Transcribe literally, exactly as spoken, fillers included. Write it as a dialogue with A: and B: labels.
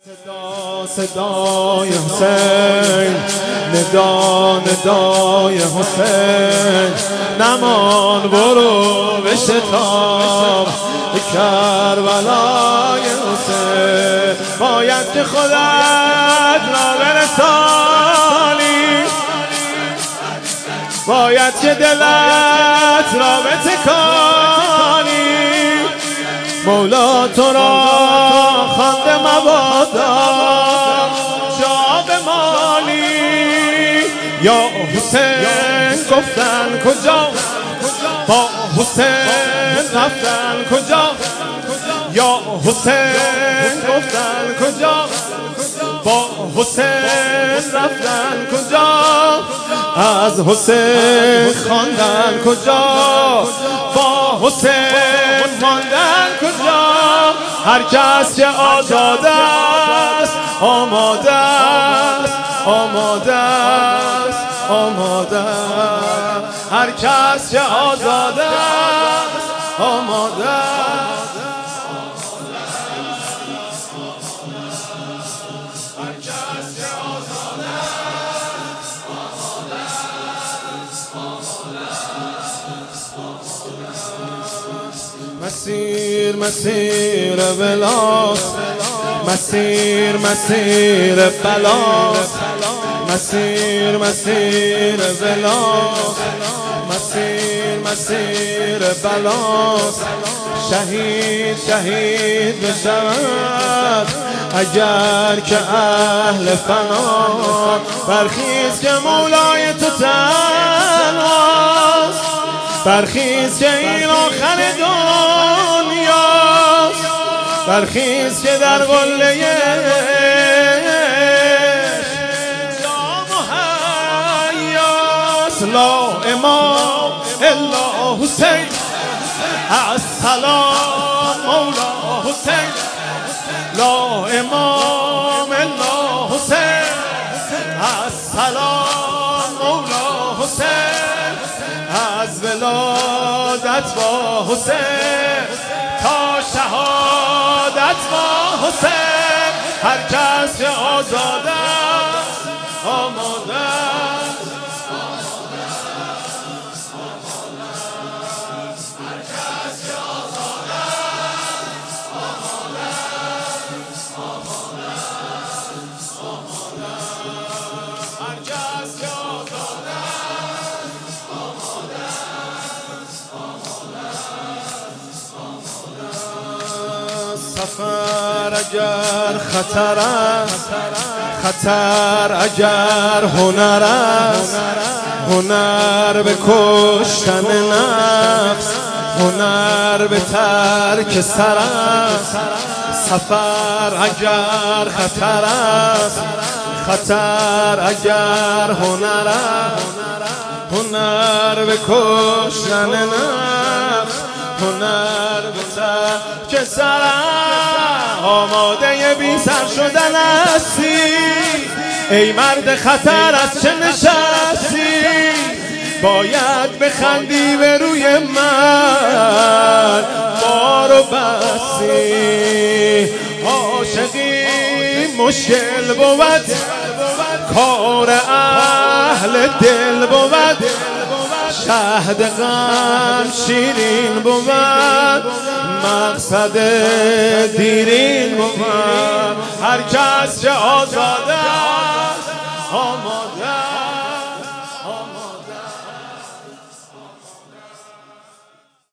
A: صدا صدای حسین، ندا ندای حسین، نمان برو به شتاب کربلای حسین. باید که خودت را برسانی، باید که دلت را بتکانی، مولا تو را خوانده مبادا جا بمانی. یا حسین گفتن کجا، با حسین رفتن کجا، یا حسین گفتن کجا، با حسین رفتن کجا، از حسین خواندن کجا، با حسین ماندن کجا. هر کس که آزاده است آماده است، آماده است، آماده است. هر کس که آزاده است آماده است. مسیر مسیر بلاست، مسیر مسیر بلاست، مسیر مسیر بلاست، مسیر مسیر بلاست. شهید شهید بشود اگر که اهل فنا، برخیز که مولای تو تنهاست، برخیز که این آخر دنیاست، برخیز که در قله جام حیاست. لا امام الا حسین، السلام مولا حسین. لا امام الا حسین، السلام مولا حسین. از ولادت با حسین تا شهادت با حسین، هر کس که آزاده است آماده است. هر کس که آزاده است آماده است، آماده است، آماده است. هر کس که آزاده است آماده است، آماده است. سفر اگر خطر است، خطر اگر هنر است، هنر به کشتن نفس، هنر به ترک سر است. سفر اگر خطر است، خطر اگر هنر است، هنر به کشتن نفس، هنر به ترک سر است. آماده بی سر شدن هستی ای مرد خطر، از چه نشستی؟ باید بخندی به روی من، بارو بستی. عاشقی مشکل بود، کار اهل دل بود، شهد غم شیرین بود، مقصد دیرین بود. هر کس که آزاده است